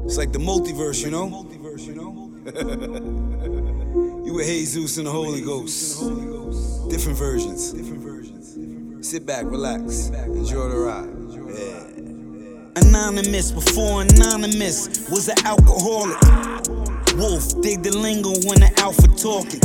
It's like the multiverse, you know? You with Jesus and the Holy Ghost. Different versions. Sit back, relax, enjoy the ride. Yeah. Anonymous before anonymous was an alcoholic. Wolf, dig the lingo when the alpha talking.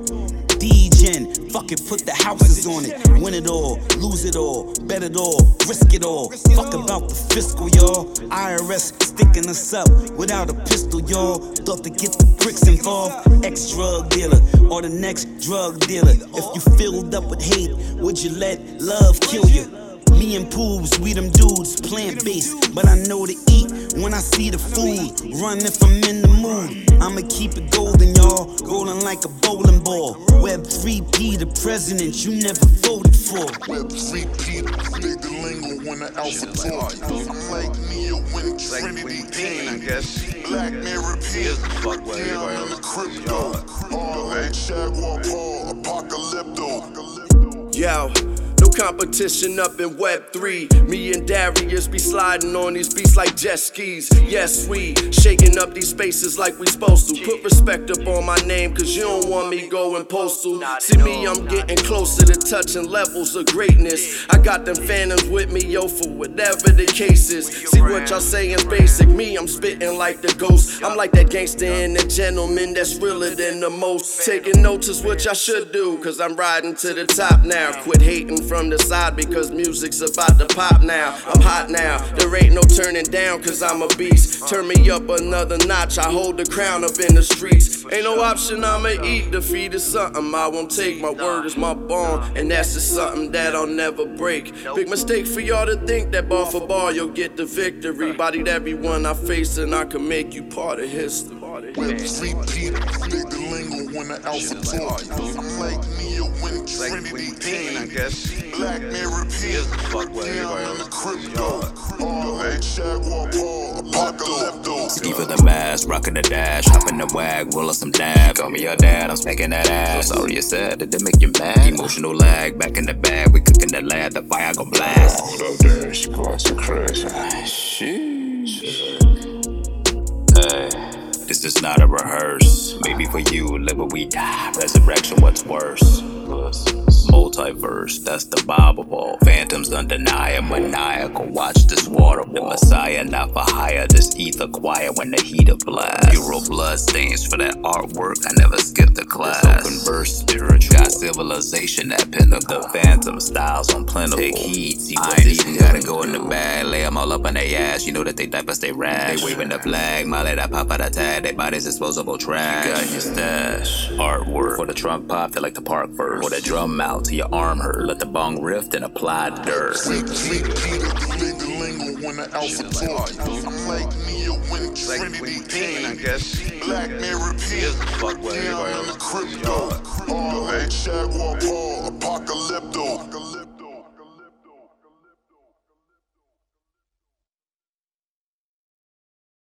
D-Gen, fuck it, put the houses on it. Win it all, lose it all, bet it all, risk it all. Fuck about the fiscal, y'all. IRS sticking us up without a pistol, y'all. Thought to get the bricks involved. Ex-drug dealer or the next drug dealer. If you filled up with hate, would you let love kill you? Me and Poobs, we them dudes, plant-based, but I know to eat when I see the food. Run if I'm in the mood. I'ma keep it golden, y'all, rolling like a bowling ball. Web 3P, the president you never voted for. Web 3P, dig the lingo when the alpha talk. I'm like Neo when Trinity came. Black Mirror P, down in the crypto. RLA, Jaguar Paul, Apocalypto. Yo. No competition up in Web 3. Me and Darius be sliding on these beats like jet skis. Yes, we shaking up these spaces like we supposed to. Put respect up on my name, cause you don't want me going postal. See me, I'm getting closer to touching levels of greatness. I got them phantoms with me, yo, for whatever the case is. See what y'all saying's basic. Me, I'm spitting like the ghost. I'm like that gangster and the gentleman that's realer than the most. Taking notes is what y'all should do, cause I'm riding to the top now. Quit hating from the side because music's about to pop now. I'm hot now, there ain't no turning down cause I'm a beast. Turn me up another notch, I hold the crown up in the streets. Ain't no option, I'ma eat defeat is something I won't take. My word is my bond, and that's just something that I'll never break. Big mistake for y'all to think that bar for bar you'll get the victory. Bodied everyone I face and I can make you part of history. Web 3P, dig the lingo when the alpha talk. I'm like Neo when Trinity came. Black Mirror P, down in the crypto. RLA, Jaguar Paul, Apocalypto. Ski for the mask, rockin' the dash, hoppin' the wag, roll up some dab. Call me your dad, I'm smacking that ass. So sorry you said, did they make you mad? Emotional lag, back in the bag, we cooking the lab, the fire gon' blast. Hold up there, she going so crazy. Sheesh. Hey. This is not a rehearse. Maybe for you, live where we die. Resurrection, what's worse? Multiverse, that's the Bible ball. Phantoms undeniable, maniacal. Watch this waterfall. The Messiah, not for hire. This ether quiet when the heater blast. Pure blood stains for that artwork. I never skipped a class. This open verse, spiritual. Got civilization at pinnacle. Phantom styles on plentiful. Take heed, see what I even gotta go in the bag. Lay them all up on their ass. You know that they diapers stay rash. They waving the flag, Molly that pop out the tag. They bodies disposable trash. You got your stash. Artwork. For the trunk pop, they like to park first. Or the drum mount till your arm hurt. Let the bong rift and apply dirt. Dig the lingo when the alpha talk. I'm like Neo when Trinity came. Black Mirror P, down in the crypto. RLA, Jaguar Paul.